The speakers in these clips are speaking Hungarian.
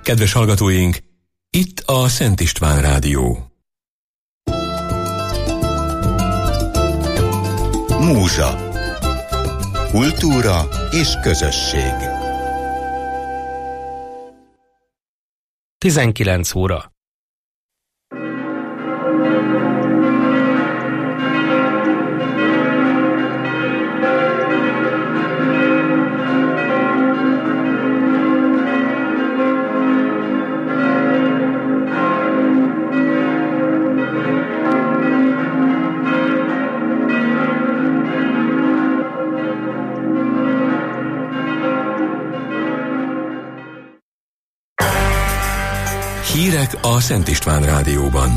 Kedves hallgatóink, itt a Szent István Rádió. Múzsa. Kultúra és közösség. 19 óra. Hírek a Szent István Rádióban.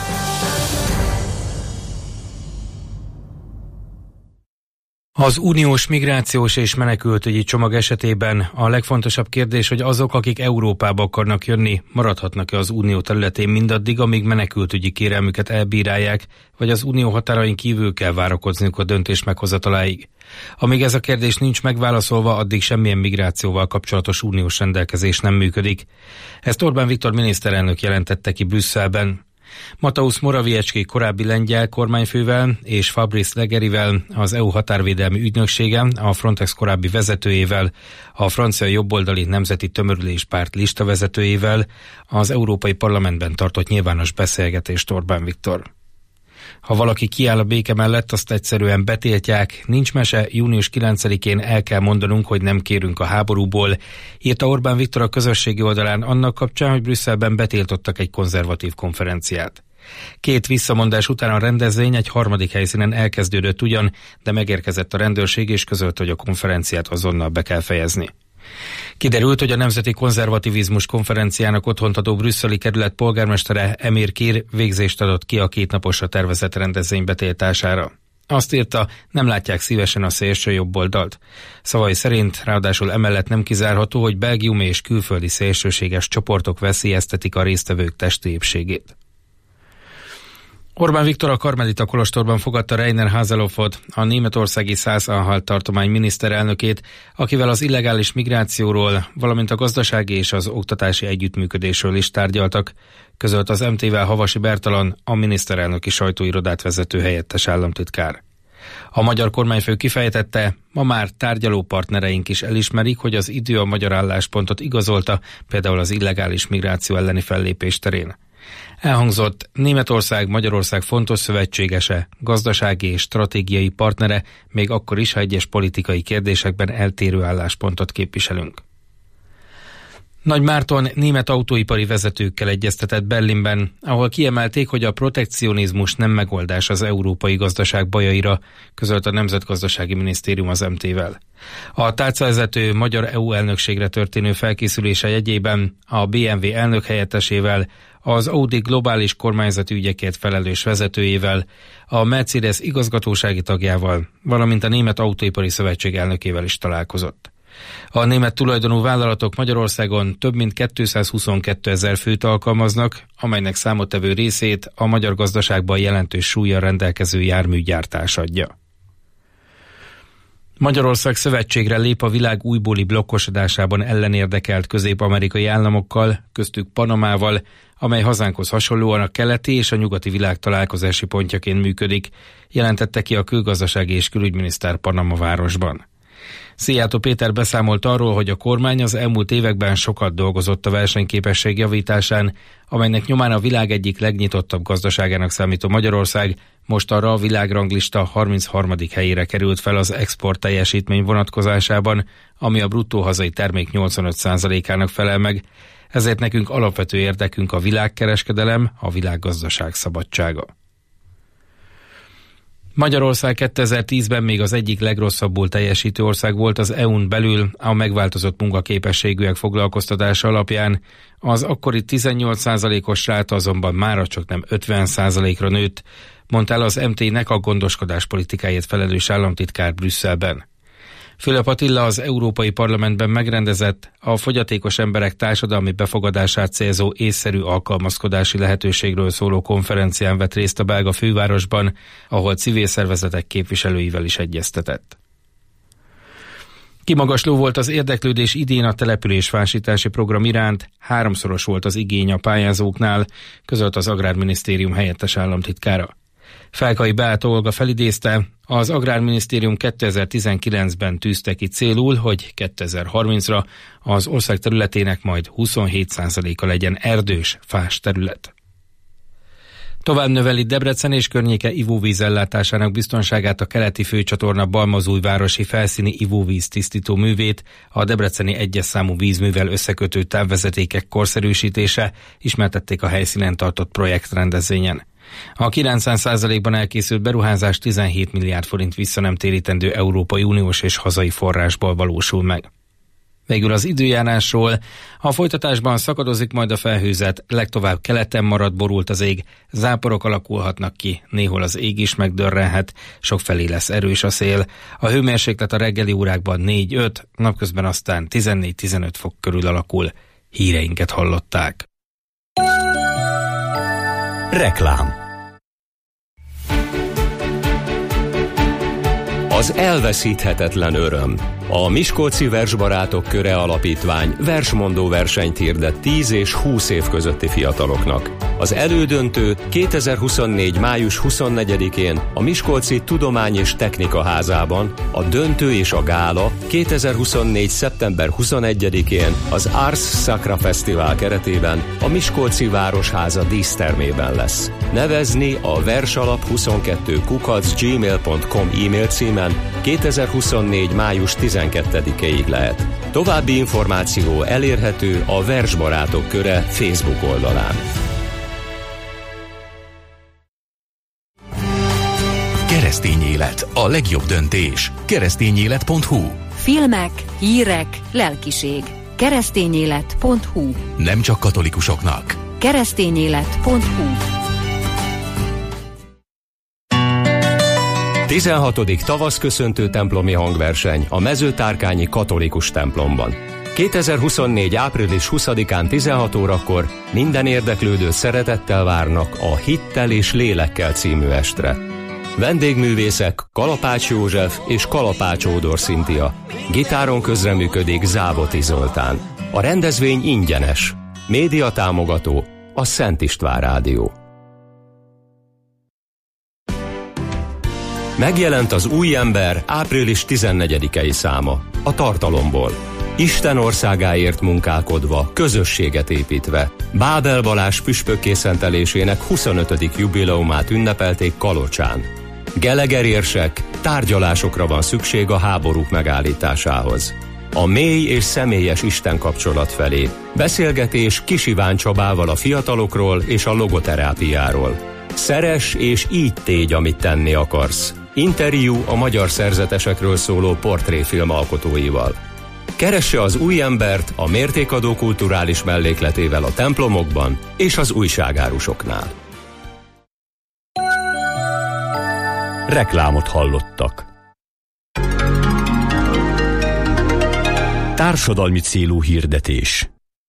Az uniós migrációs és menekültügyi csomag esetében a legfontosabb kérdés, hogy azok, akik Európába akarnak jönni, maradhatnak-e az unió területén mindaddig, amíg menekültügyi kérelmüket elbírálják, vagy az unió határain kívül kell várakozniuk a döntés meghozataláig. Amíg ez a kérdés nincs megválaszolva, addig semmilyen migrációval kapcsolatos uniós rendelkezés nem működik. Ezt Orbán Viktor miniszterelnök jelentette ki Brüsszelben. Mateusz Morawiecki korábbi lengyel kormányfővel és Fabrice Legerivel, az EU határvédelmi ügynöksége, a Frontex korábbi vezetőjével, a francia jobboldali Nemzeti Tömörülés Párt listavezetőjével az Európai Parlamentben tartott nyilvános beszélgetést Orbán Viktor. Ha valaki kiáll a béke mellett, azt egyszerűen betiltják, nincs mese, június 9-én el kell mondanunk, hogy nem kérünk a háborúból, írta Orbán Viktor a közösségi oldalán annak kapcsán, hogy Brüsszelben betiltottak egy konzervatív konferenciát. 2 visszamondás után a rendezvény egy harmadik helyszínen elkezdődött ugyan, de megérkezett a rendőrség és közölte, hogy a konferenciát azonnal be kell fejezni. Kiderült, hogy a Nemzeti Konzervativizmus konferenciának otthont adó brüsszeli kerület polgármestere Emir Kir végzést adott ki a 2 naposra tervezett rendezvény betiltására. Azt írta, nem látják szívesen a szélső jobboldalt. Szavai szerint ráadásul emellett nem kizárható, hogy belgiumi és külföldi szélsőséges csoportok veszélyeztetik a résztvevők testi épségét. Orbán Viktor a Karmelita kolostorban fogadta Rainer Haseloffot, a németországi Szász-Anhalt tartomány miniszterelnökét, akivel az illegális migrációról, valamint a gazdasági és az oktatási együttműködésről is tárgyaltak, közölt az MT-vel Havasi Bertalan, a miniszterelnöki sajtóirodát vezető helyettes államtitkár. A magyar kormányfő kifejtette, ma már tárgyaló partnereink is elismerik, hogy az idő a magyar álláspontot igazolta, például az illegális migráció elleni fellépés terén. Elhangzott, Németország Magyarország fontos szövetségese, gazdasági és stratégiai partnere, még akkor is, ha egyes politikai kérdésekben eltérő álláspontot képviselünk. Nagy Márton német autóipari vezetőkkel egyeztetett Berlinben, ahol kiemelték, hogy a protekcionizmus nem megoldás az európai gazdaság bajaira, közölt a Nemzetgazdasági Minisztérium az MT-vel. A tárcavezető magyar EU elnökségre történő felkészülése jegyében a BMW elnök helyettesével, az Audi globális kormányzati ügyekért felelős vezetőjével, a Mercedes igazgatósági tagjával, valamint a Német Autóipari Szövetség elnökével is találkozott. A német tulajdonú vállalatok Magyarországon több mint 222 000 főt alkalmaznak, amelynek számottevő részét a magyar gazdaságban jelentős súllyal rendelkező járműgyártás adja. Magyarország szövetségre lép a világ újbóli blokkosodásában ellenérdekelt közép-amerikai államokkal, köztük Panamával, amely hazánkhoz hasonlóan a keleti és a nyugati világ találkozási pontjaként működik, jelentette ki a külgazdasági és külügyminiszter Panama városban. Szijjártó Péter beszámolt arról, hogy a kormány az elmúlt években sokat dolgozott a versenyképesség javításán, amelynek nyomán a világ egyik legnyitottabb gazdaságának számító Magyarország most arra a világranglista 33. helyére került fel az export teljesítmény vonatkozásában, ami a bruttó hazai termék 85%-ának felel meg, ezért nekünk alapvető érdekünk a világkereskedelem, a világgazdaság szabadsága. Magyarország 2010-ben még az egyik legrosszabbul teljesítő ország volt az EU-n belül a megváltozott munkaképességűek foglalkoztatása alapján, az akkori 18%-os ráta azonban mára csak nem 50%-ra nőtt, mondta el az MT-nek a gondoskodás politikáért felelős államtitkár Brüsszelben. Fülöp Attila az Európai Parlamentben megrendezett, a fogyatékos emberek társadalmi befogadását célzó észszerű alkalmazkodási lehetőségről szóló konferencián vett részt a belga fővárosban, ahol civil szervezetek képviselőivel is egyeztetett. Kimagasló volt az érdeklődés idén a településfásítási program iránt, 3-szoros volt az igény a pályázóknál, közölt az Agrárminisztérium helyettes államtitkára. Felkai Beáta Olga felidézte, az Agrárminisztérium 2019-ben tűzte ki célul, hogy 2030-ra az ország területének majd 27%-a legyen erdős, fás terület. Tovább növeli Debrecen és környéke ivóvízellátásának biztonságát a keleti főcsatorna Balmazújvárosi felszíni ivóvíz tisztító művét, a debreceni 1-es számú vízművel összekötő távvezetékek korszerűsítése, ismertették a helyszínen tartott projektrendezvényen. A 90%-ban elkészült beruházás 17 milliárd forint visszanemtérítendő Európai Uniós és hazai forrásból valósul meg. Végül az időjárásról. A folytatásban szakadozik majd a felhőzet, legtovább keleten marad borult az ég, záporok alakulhatnak ki, néhol az ég is megdörrenhet, sokfelé lesz erős a szél. A hőmérséklet a reggeli órákban 4-5, napközben aztán 14-15 fok körül alakul. Híreinket hallották. Reklám. Az elveszíthetetlen öröm. A Miskolci Versbarátok Köre Alapítvány versmondó versenyt hirdet 10 és 20 év közötti fiataloknak. Az elődöntő 2024. május 24-én a Miskolci Tudomány és Technika Házában, a döntő és a gála 2024. szeptember 21-én az Ars Sacra Fesztivál keretében a Miskolci Városháza dísztermében lesz. Nevezni a versalap22@gmail.com e-mail címen 2024. május 12-ig lehet. További információ elérhető a Versbarátok Köre Facebook oldalán. Keresztény élet, a legjobb döntés. Keresztényélet.hu. Filmek, hírek, lelkiség. Keresztényélet.hu. Nem csak katolikusoknak. Keresztényélet.hu. 16. tavaszköszöntő templomi hangverseny a Mezőtárkányi katolikus templomban. 2024. április 20-án 16 órakor minden érdeklődőt szeretettel várnak a Hittel és Lélekkel című estre. Vendégművészek Kalapács József és Kalapács Ódor Szintia. Gitáron közreműködik Záboti Zoltán. A rendezvény ingyenes. Média támogató a Szent István Rádió. Megjelent az Új ember április 14-i száma, a tartalomból. Isten országáért munkálkodva, közösséget építve. Bábel Balázs püspökké szentelésének 25. jubileumát ünnepelték Kalocsán. Geleger érsek, tárgyalásokra van szükség a háborúk megállításához. A mély és személyes Isten kapcsolat felé. Beszélgetés Kis Iván Csabával a fiatalokról és a logoterápiáról. Szeress és így tégy, amit tenni akarsz. Interjú a magyar szerzetesekről szóló portréfilm alkotóival. Keresse az Új embert a mértékadó kulturális mellékletével a templomokban és az újságárusoknál. Reklámot hallottak. Társadalmi célú hirdetés.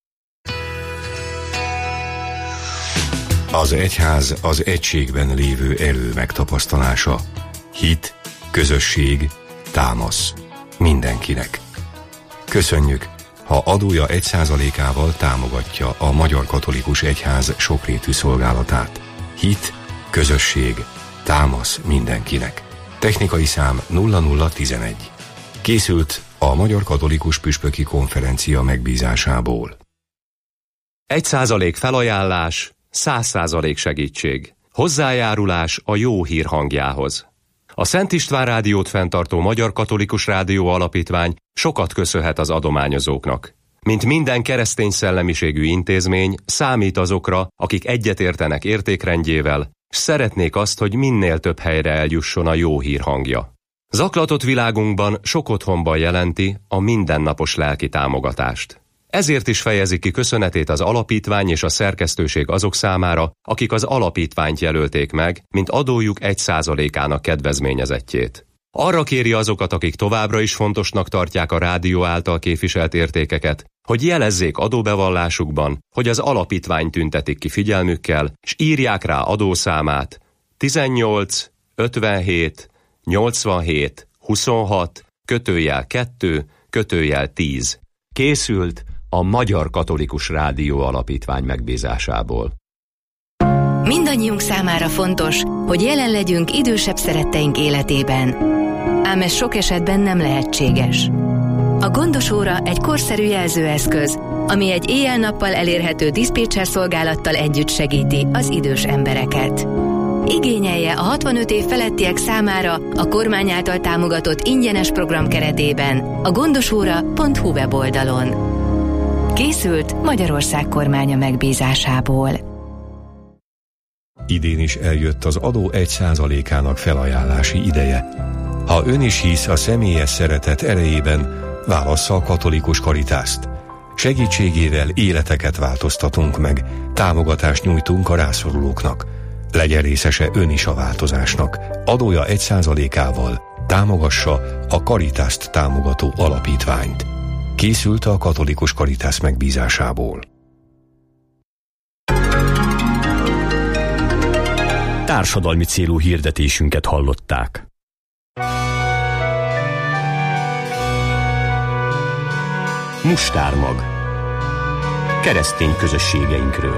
Az egyház az egységben lévő erő megtapasztalása. Hit, közösség, támasz. Mindenkinek. Köszönjük, ha adója 1%-ával támogatja a Magyar Katolikus Egyház sokrétű szolgálatát. Hit, közösség, támasz mindenkinek. Technikai szám 0011. Készült a Magyar Katolikus Püspöki Konferencia megbízásából. 1% felajánlás, 100% segítség. Hozzájárulás a jó hír hangjához. A Szent István Rádiót fenntartó Magyar Katolikus Rádió Alapítvány sokat köszönhet az adományozóknak. Mint minden keresztény szellemiségű intézmény, számít azokra, akik egyetértenek értékrendjével, s szeretnék azt, hogy minél több helyre eljusson a jó hír hangja. Zaklatott világunkban sok otthonban jelenti a mindennapos lelki támogatást. Ezért is fejezi ki köszönetét az alapítvány és a szerkesztőség azok számára, akik az alapítványt jelölték meg, mint adójuk 1%-ának kedvezményezettjét. Arra kéri azokat, akik továbbra is fontosnak tartják a rádió által képviselt értékeket, hogy jelezzék adóbevallásukban, hogy az alapítvány tüntetik ki figyelmükkel, s írják rá adószámát 18 57 87 26 /2 10. Készült a Magyar Katolikus Rádió Alapítvány megbízásából. Mindannyiunk számára fontos, hogy jelen legyünk idősebb szeretteink életében. Ám ez sok esetben nem lehetséges. A Gondos óra egy korszerű jelzőeszköz, ami egy éjjel-nappal elérhető diszpécser szolgálattal együtt segíti az idős embereket. Igényelje a 65 év felettiek számára a kormány által támogatott ingyenes program keretében a gondosóra.hu weboldalon. Készült Magyarország kormánya megbízásából. Idén is eljött az adó 1%-ának felajánlási ideje. Ha ön is hisz a személyes szeretet erejében, válassza a Katolikus Karitást. Segítségével életeket változtatunk meg, támogatást nyújtunk a rászorulóknak. Legyen részese ön is a változásnak. Adója 1%-ával támogassa a Karitást támogató alapítványt. Készült a Katolikus Karitász megbízásából. Társadalmi célú hirdetésünket hallották. Mustármag. Keresztény közösségeinkről.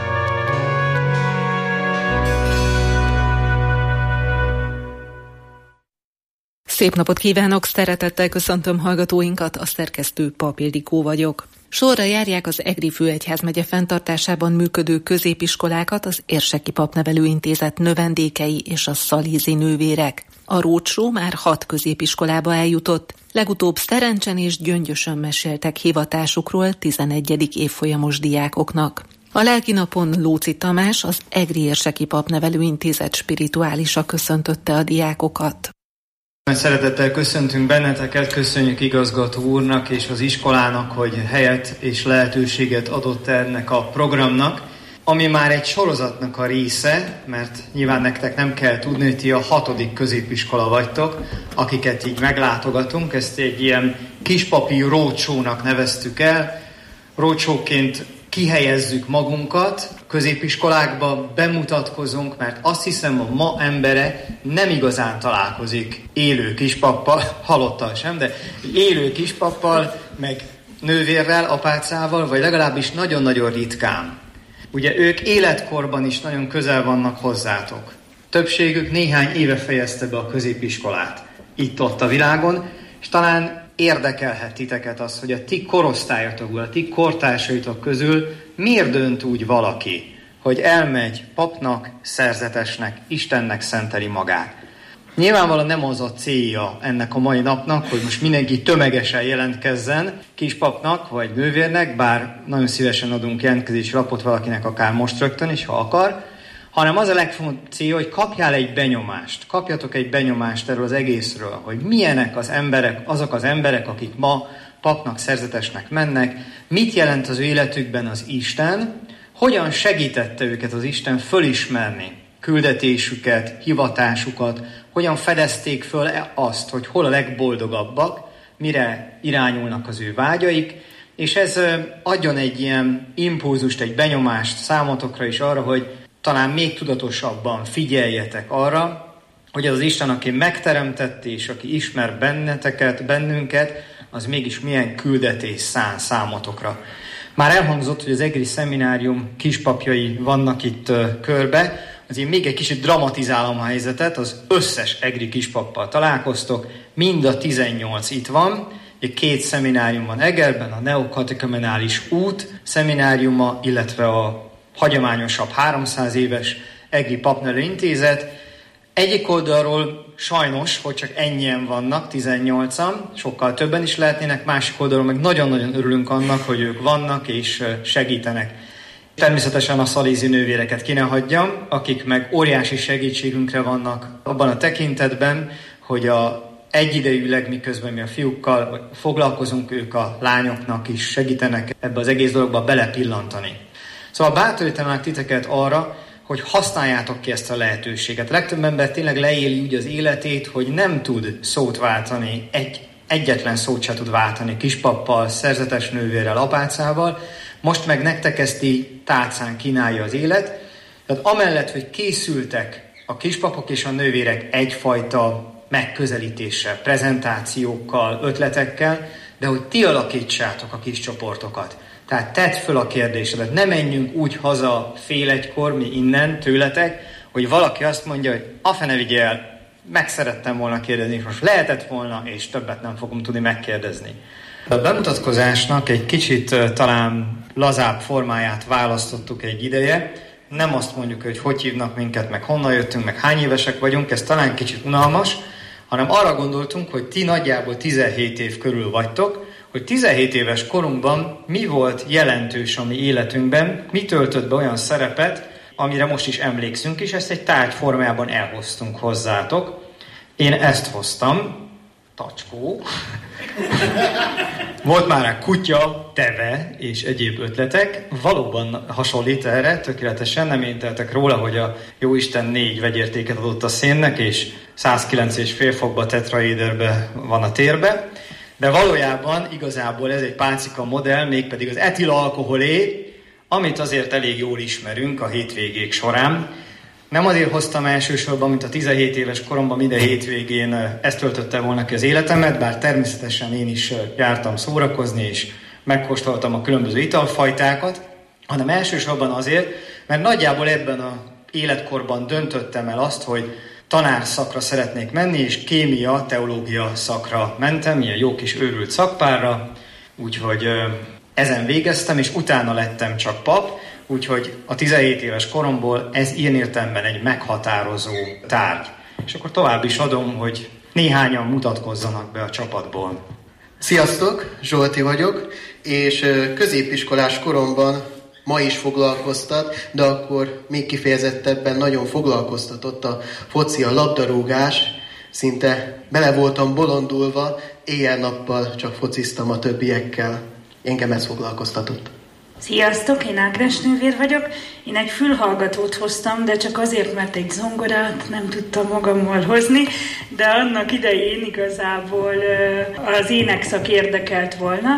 Szép napot kívánok, szeretettel köszöntöm hallgatóinkat, a szerkesztő Pap Ildikó vagyok. Sorra járják az Egri Főegyházmegye fenntartásában működő középiskolákat az Érseki Papnevelőintézet növendékei és a szalízi nővérek. A rócsó már 6 középiskolába eljutott. Legutóbb Szerencsen és Gyöngyösön meséltek hivatásukról 11. évfolyamos diákoknak. A lelkinapon Lóczy Tamás, az Egri Érseki Papnevelőintézet spirituálisa köszöntötte a diákokat. Szeretettel köszöntünk benneteket, köszönjük igazgató úrnak és az iskolának, hogy helyet és lehetőséget adott ennek a programnak, ami már egy sorozatnak a része, mert nyilván nektek nem kell tudni, hogy ti a 6. középiskola vagytok, akiket így meglátogatunk. Ezt egy ilyen kispapi rócsónak neveztük el. Rócsóként kihelyezzük magunkat, középiskolákba bemutatkozunk, mert azt hiszem, a ma embere nem igazán találkozik élő kispappal, halottal sem, de élő kispappal, meg nővérrel, apácával, vagy legalábbis nagyon-nagyon ritkán. Ugye ők életkorban is nagyon közel vannak hozzátok. Többségük néhány éve fejezte be a középiskolát itt-ott a világon, és talán érdekelhet titeket az, hogy a ti korosztályotokból, a ti kortársaitok közül miért dönt úgy valaki, hogy elmegy papnak, szerzetesnek, Istennek szenteli magát. Nyilvánvalóan nem az a célja ennek a mai napnak, hogy most mindenki tömegesen jelentkezzen kispapnak vagy nővérnek, bár nagyon szívesen adunk jelentkezési lapot valakinek akár most rögtön is, ha akar, hanem az a legfontosabb célja, hogy kapjatok egy benyomást erről az egészről, hogy milyenek az emberek, azok az emberek, akik ma papnak, szerzetesnek mennek, mit jelent az ő életükben az Isten, hogyan segítette őket az Isten fölismerni küldetésüket, hivatásukat, hogyan fedezték föl azt, hogy hol a legboldogabbak, mire irányulnak az ő vágyaik, és ez adjon egy ilyen impulzust, egy benyomást számotokra is arra, hogy talán még tudatosabban figyeljetek arra, hogy az Isten, aki megteremtett és aki ismer bennünket, az mégis milyen küldetés szán számotokra. Már elhangzott, hogy az Egri Szeminárium kispapjai vannak itt körbe, azért még egy kicsit dramatizálom a helyzetet, az összes egri kispappal találkoztok, mind a 18 itt van, 2 szeminárium van Egerben, a Neokatekumenális út szemináriuma, illetve a hagyományosabb 300 éves Egri Papnevelőintézet. Egyik oldalról sajnos, hogy csak ennyien vannak, 18-an, sokkal többen is lehetnének, másik oldalról meg nagyon-nagyon örülünk annak, hogy ők vannak és segítenek. Természetesen a szalízi nővéreket ki ne hagyjam, akik meg óriási segítségünkre vannak abban a tekintetben, hogy egyidejűleg, miközben mi a fiúkkal foglalkozunk, ők a lányoknak is segítenek ebbe az egész dologba belepillantani. Szóval bátorítanak titeket arra, hogy használjátok ki ezt a lehetőséget. A legtöbb ember tényleg leéli úgy az életét, hogy nem tud szót váltani, egyetlen szót se tud váltani kispappal, szerzetes nővérrel, apácával. Most meg nektek ezt így tálcán kínálja az élet. Tehát amellett, hogy készültek a kispapok és a nővérek egyfajta megközelítéssel, prezentációkkal, ötletekkel, de hogy ti alakítsátok a kis csoportokat. Tehát tedd föl a kérdésedet, ne menjünk úgy haza fél egykor, mi innen tőletek, hogy valaki azt mondja, hogy a fene vigye el, meg szerettem volna kérdezni, most lehetett volna, és többet nem fogom tudni megkérdezni. A bemutatkozásnak egy kicsit talán lazább formáját választottuk egy ideje. Nem azt mondjuk, hogy hívnak minket, meg honnan jöttünk, meg hány évesek vagyunk, ez talán kicsit unalmas, hanem arra gondoltunk, hogy ti nagyjából 17 év körül vagytok, hogy 17 éves korunkban mi volt jelentős a mi életünkben, mi töltött be olyan szerepet, amire most is emlékszünk, és ezt egy tárgy formájában elhoztunk hozzátok. Én ezt hoztam, tacskó. Volt már a kutya, teve és egyéb ötletek. Valóban hasonlít erre, tökéletesen nem érteltek róla, hogy a Jóisten 4 vegyértéket adott a szénnek, és 109,5 fokba tetraéderbe van a térbe. De valójában igazából ez egy páncika modell, mégpedig az etilalkoholé, amit azért elég jól ismerünk a hétvégék során. Nem azért hoztam elsősorban, mint a 17 éves koromban minden hétvégén ezt töltötte volna ki az életemet, bár természetesen én is jártam szórakozni, és megkóstoltam a különböző italfajtákat, hanem elsősorban azért, mert nagyjából ebben az életkorban döntöttem el azt, hogy tanárszakra szeretnék menni, és kémia, teológia szakra mentem, ilyen jó kis őrült szakpárra, úgyhogy ezen végeztem, és utána lettem csak pap, úgyhogy a 17 éves koromból ez ilyen értelemben egy meghatározó tárgy. És akkor tovább is adom, hogy néhányan mutatkozzanak be a csapatból. Sziasztok, Zsolti vagyok, és középiskolás koromban ma is foglalkoztat, de akkor még kifejezettebben nagyon foglalkoztatott a foci, a labdarúgás. Szinte bele voltam bolondulva, éjjel-nappal csak fociztam a többiekkel. Engem ez foglalkoztatott. Sziasztok, én Ágnes nővér vagyok. Én egy fülhallgatót hoztam, de csak azért, mert egy zongorát nem tudtam magammal hozni, de annak idején igazából az énekszak érdekelt volna,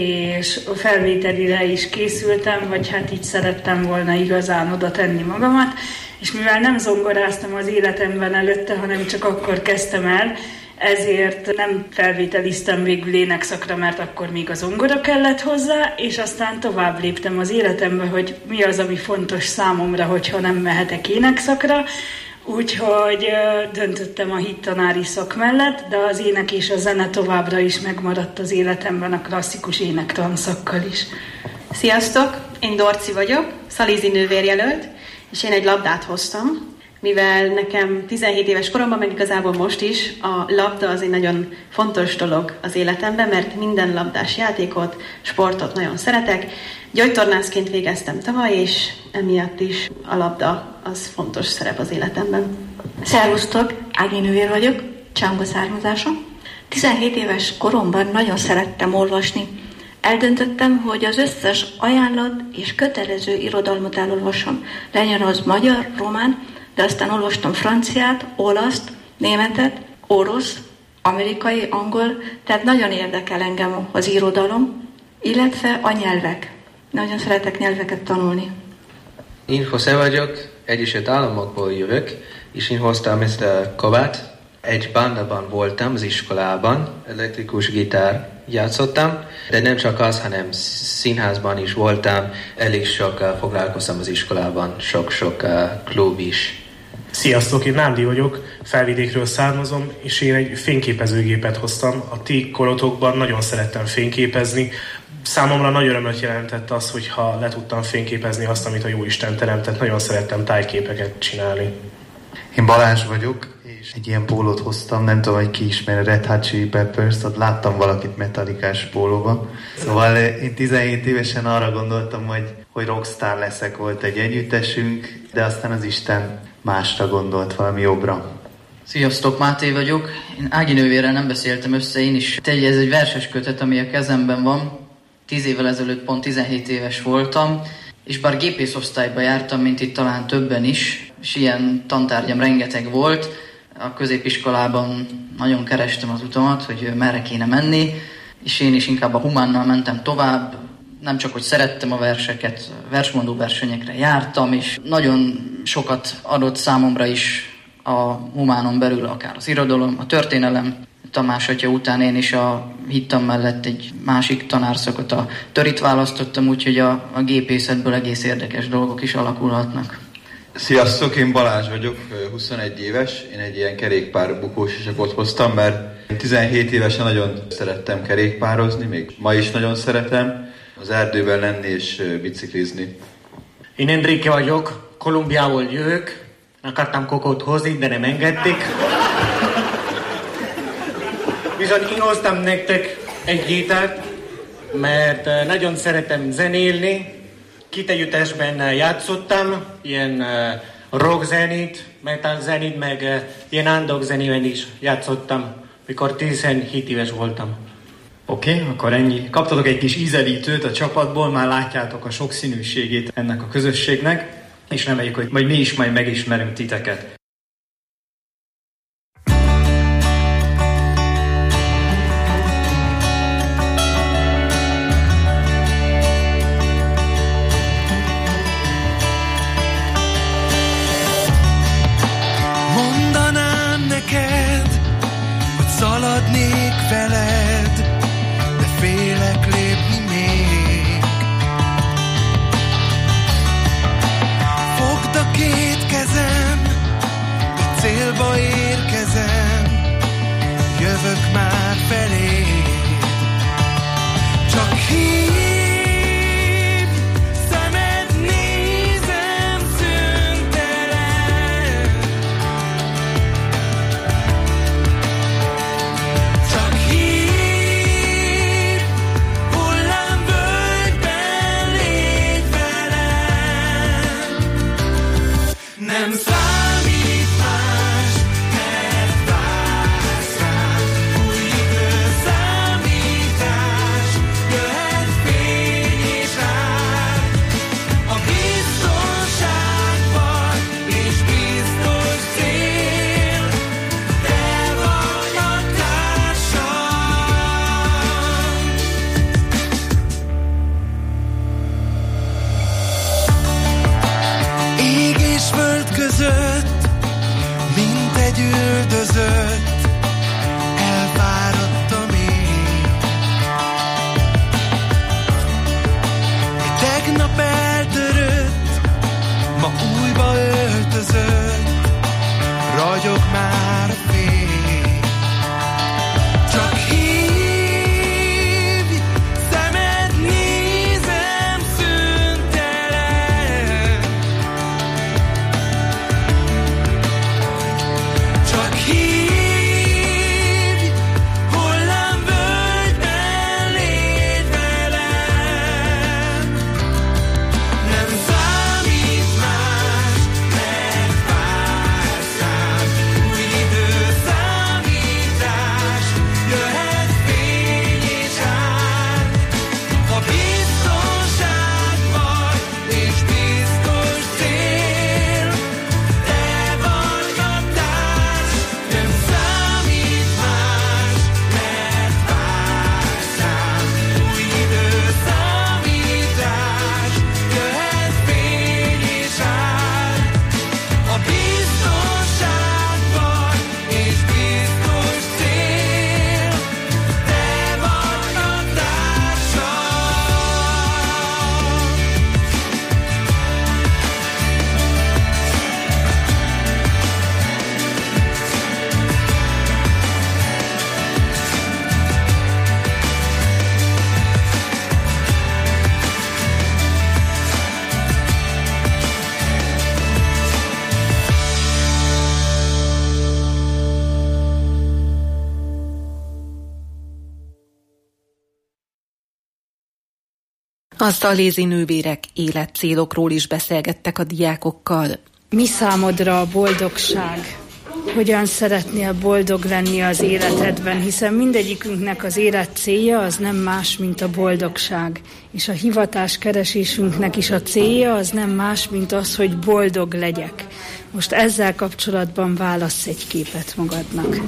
és a felvételire is készültem, vagy hát így szerettem volna igazán oda tenni magamat, és mivel nem zongoráztam az életemben előtte, hanem csak akkor kezdtem el, ezért nem felvételiztem végül énekszakra, mert akkor még a zongora kellett hozzá, és aztán tovább léptem az életembe, hogy mi az, ami fontos számomra, hogyha nem mehetek énekszakra. Úgyhogy döntöttem a hittanári szak mellett, de az ének és a zene továbbra is megmaradt az életemben a klasszikus énektanszakkal is. Sziasztok, én Dorci vagyok, szalízi nővérjelölt, és én egy labdát hoztam. Mivel nekem 17 éves koromban, meg igazából most is, a labda az egy nagyon fontos dolog az életemben, mert minden labdás játékot, sportot nagyon szeretek. Gyógytornászként végeztem tavaly, és emiatt is a labda az fontos szerep az életemben. Szervusztok, Ági nővér vagyok, csanga származásom. 17 éves koromban nagyon szerettem olvasni. Eldöntöttem, hogy az összes ajánlat és kötelező irodalmat elolvasom. Legyen az magyar, román, de aztán olvastam franciát, olaszt, németet, orosz, amerikai, angol, tehát nagyon érdekel engem az irodalom, illetve a nyelvek. Nagyon szeretek nyelveket tanulni. Én José vagyok, Egyesült Államokból jövök, és én hoztam ezt a kabát. Egy bandában voltam az iskolában, elektrikus gitár játszottam, de nem csak az, hanem színházban is voltam, elég sok foglalkoztam az iskolában, sok klub is. Sziasztok, én Nándi vagyok, Felvidékről származom, és én egy fényképezőgépet hoztam. A ti korotokban nagyon szerettem fényképezni. Számomra nagy örömöt jelentett az, hogyha le tudtam fényképezni azt, amit a Jóisten teremtett. Nagyon szerettem tájképeket csinálni. Én Balázs vagyok, és egy ilyen pólót hoztam, nem tudom, hogy ki ismer a Red Hot Chili Peppers, ott láttam valakit metallicás pólóban. Szóval én 17 évesen arra gondoltam, hogy rockstar leszek, volt egy együttesünk, de aztán az Isten másra gondolt, valami jobbra. Sziasztok, Máté vagyok. Én Ági nővérrel nem beszéltem össze, én is. Ez egy verses kötet, ami a kezemben van. 10 évvel ezelőtt pont 17 éves voltam, és bár gépészosztályba jártam, mint itt talán többen is, és ilyen tantárgyam rengeteg volt, a középiskolában nagyon kerestem az utamat, hogy merre kéne menni, és én is inkább a humánnal mentem tovább. Nem csak, hogy szerettem a verseket, versmondó versenyekre jártam, és nagyon sokat adott számomra is a humánon belül, akár az irodalom, a történelem. Tamás atya után én is a hittam mellett egy másik tanárszakot, a törit választottam, úgyhogy a gépészetből egész érdekes dolgok is alakulhatnak. Sziasztok, én Balázs vagyok, 21 éves, én egy ilyen kerékpár bukósisakot hoztam, mert 17 évesen nagyon szerettem kerékpározni, még ma is nagyon szeretem, az erdőben lenni és biciklizni. Én Enrique vagyok, Kolumbiából jövök, akartam kokót hozni, de nem engedték. Viszont én hoztam nektek egy gitárt, mert nagyon szeretem zenélni. Kitegyütésben játszottam, ilyen rock zenét, metal zenét, meg ilyen andok zenében is játszottam, mikor 17 éves voltam. Oké, akkor ennyi. Kaptatok egy kis ízelítőt a csapatból, már látjátok a sokszínűségét ennek a közösségnek, és reméljük, hogy majd mi is majd megismerünk titeket. Mondanám neked, hogy szaladnék veled, de félek lépni még. Fogd a két kezem, de célba érkezem, jövök már feléd. Csak hívj, szemed nézem szüntelen. Csak hívj, hullámvölgyben légy velem. Nem számít más, mert vársz rám. Új időszámítás, jöhet fény és ár. A biztonságban és biztos cél, te vagy a társam. Ég és föld között, mint egy üldözött, elfáradtam én. Mi tegnap eltörött, ma újba öltözött, ragyog már a fény. Csak hívj, szemed nézem szüntelen. Csak hívj, hullámvölgyben légy velem. Nem számít más, mert vársz rám. Új időszámítás, jöhet fény és ár. A biztonság vagy, és biztos cél, te vagy a társ. Nem számít más, mert vársz rám. Új időszámítás, jöhet fény és ár. A biztonság vagy, és biztos cél, te vagy a társam. A szalézi nővérek életcélokról is beszélgettek a diákokkal. Mi számodra a boldogság? Hogyan szeretnél boldog lenni az életedben, hiszen mindegyikünknek az élet célja az nem más, mint a boldogság. És a hivatás keresésünknek is a célja az nem más, mint az, hogy boldog legyek. Most ezzel kapcsolatban válassz egy képet magadnak.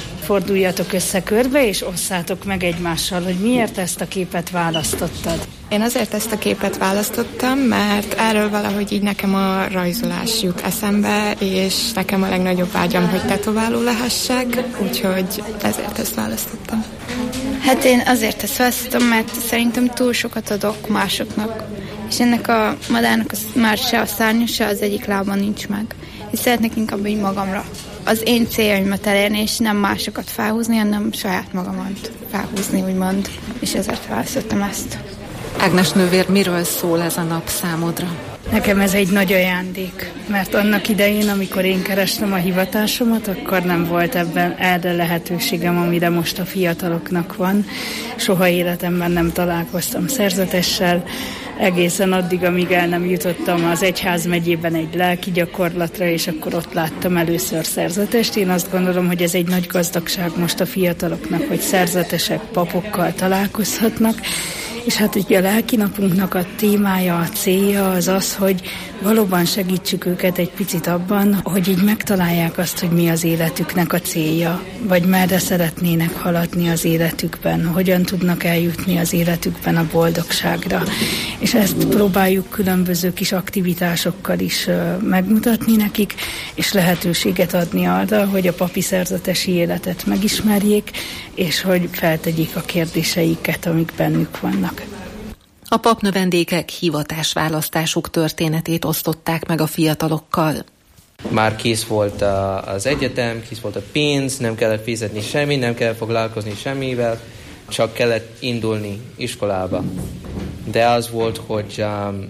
Forduljatok össze körbe, és osszátok meg egymással, hogy miért ezt a képet választottad. Én azért ezt a képet választottam, mert erről valahogy így nekem a rajzolás jut eszembe, és nekem a legnagyobb vágyam, hogy tetováló lehessek, úgyhogy ezért ezt választottam. Hát én azért ezt választottam, mert szerintem túl sokat adok másoknak, és ennek a madárnak már se a szárnya, se az egyik lába nincs meg. És szeretnék inkább így magamra az én céljaimat elérni, és nem másokat felhúzni, hanem saját magamat felhúzni, úgymond, és ezért választottam ezt. Ágnes nővér, miről szól ez a nap számodra? Nekem ez egy nagy ajándék, mert annak idején, amikor én kerestem a hivatásomat, akkor nem volt ebben erre lehetőségem, amire most a fiataloknak van. Soha életemben nem találkoztam szerzetessel, egészen addig, amíg el nem jutottam az egyházmegyében egy lelki gyakorlatra, és akkor ott láttam először szerzetest. Én azt gondolom, hogy ez egy nagy gazdagság most a fiataloknak, hogy szerzetesek papokkal találkozhatnak, és hát ugye a lelkinapunknak a témája, a célja az az, hogy valóban segítsük őket egy picit abban, hogy így megtalálják azt, hogy mi az életüknek a célja, vagy merre szeretnének haladni az életükben, hogyan tudnak eljutni az életükben a boldogságra. És ezt próbáljuk különböző kis aktivitásokkal is megmutatni nekik, és lehetőséget adni arra, hogy a papi szerzetesi életet megismerjék, és hogy feltegyék a kérdéseiket, amik bennük vannak. A papnövendékek hivatásválasztásuk történetét osztották meg a fiatalokkal. Már kész volt az egyetem, kész volt a pénz, nem kellett fizetni semmit, nem kellett foglalkozni semmivel, csak kellett indulni iskolába. De az volt, hogy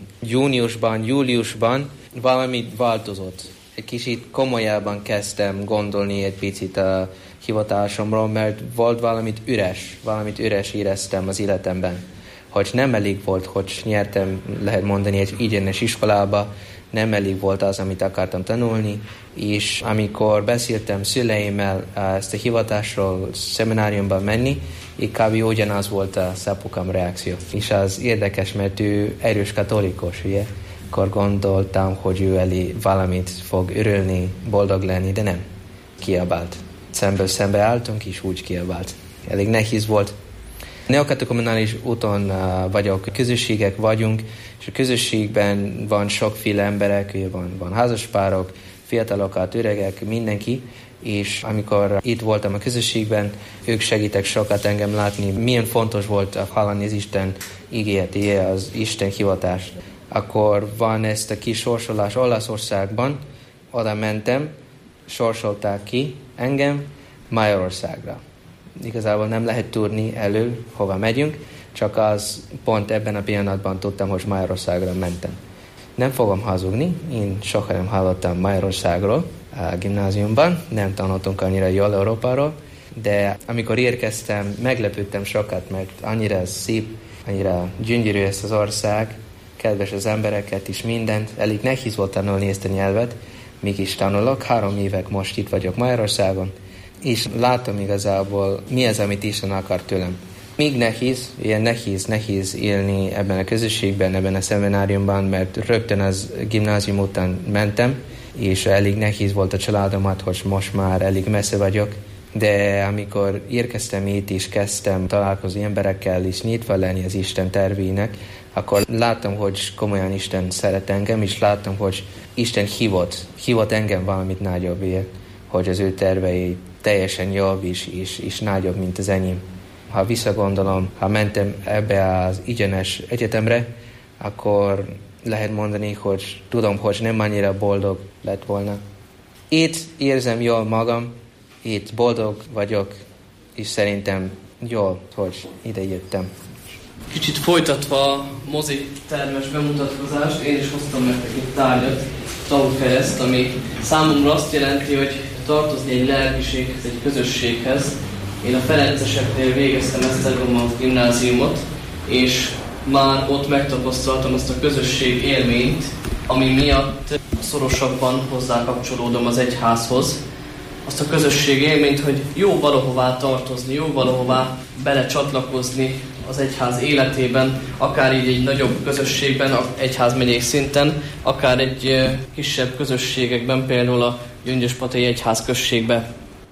júliusban valami változott. Egy kicsit komolyabban kezdtem gondolni egy picit a hivatásomról, mert volt valamit üres éreztem az életemben. Hogy nem elég volt, hogy nyertem, lehet mondani, egy ingyenes iskolába, nem elég volt az, amit akartam tanulni, és amikor beszéltem szüleimmel ezt a hivatásról szemináriumban menni, kb. Ugyanaz volt a szapukám reakció. És az érdekes, mert ő erős katolikus, ugye? Akkor gondoltam, hogy ő elé valamit fog örülni, boldog lenni, de nem. Kiabált. Szembe álltunk, és úgy kiabált. Elég nehéz volt. Neokatekumenális úton vagyok, közösségek vagyunk, és a közösségben van sokféle emberek, van házaspárok, fiatalokat, öregek, mindenki, és amikor itt voltam a közösségben, ők segítek sokat engem látni, milyen fontos volt hallani az Isten ígéret, az Isten hivatást. Akkor van ezt a kis sorsolás Olaszországban, oda mentem, sorsolták ki engem Magyarországra. Igazából nem lehet tudni elő, hova megyünk, csak az pont ebben a pillanatban tudtam, hogy Magyarországra mentem. Nem fogom hazugni, én soha nem hallottam Magyarországról a gimnáziumban, nem tanultunk annyira jól Európáról, de amikor érkeztem, meglepődtem sokat, mert annyira szép, annyira gyönyörű ez az ország, kedves az embereket is mindent, elég nehéz volt tanulni ezt a nyelvet, mégis tanulok, 3 évek most itt vagyok Magyarországon, és látom igazából, mi az, amit Isten akar tőlem. Még nehéz élni ebben a közösségben, ebben a szemináriumban, mert rögtön az gimnázium után mentem, és elég nehéz volt a családomat, hogy most már elég messze vagyok. De amikor érkeztem itt, és kezdtem találkozni emberekkel, és nyitva lenni az Isten tervének, akkor láttam, hogy komolyan Isten szeret engem, és láttam, hogy Isten hívott engem valamit nagyobbért, hogy az ő tervei teljesen jobb és nagyobb, mint az enyém. Ha visszagondolom, ha mentem ebbe az ingyenes egyetemre, akkor lehet mondani, hogy tudom, hogy nem annyira boldog lett volna. Itt érzem jól magam, itt boldog vagyok, és szerintem jól, hogy ide jöttem. Kicsit folytatva a mozi termes bemutatkozást, én is hoztam nektek egy tárgyat, tanúkereszt, ami számomra azt jelenti, hogy tartozni egy lelkiséghez, egy közösséghez. Én a Ferenceseknél végeztem Esztergomban gimnáziumot, és már ott megtapasztaltam azt a közösség élményt, ami miatt szorosabban hozzákapcsolódom az egyházhoz. Azt a közösség élményt, hogy jó valahová tartozni, jó valahová belecsatlakozni az egyház életében, akár így egy nagyobb közösségben, egyházmegyék szinten, akár egy kisebb közösségekben, például a Gyöngyöspatai egyházközségben.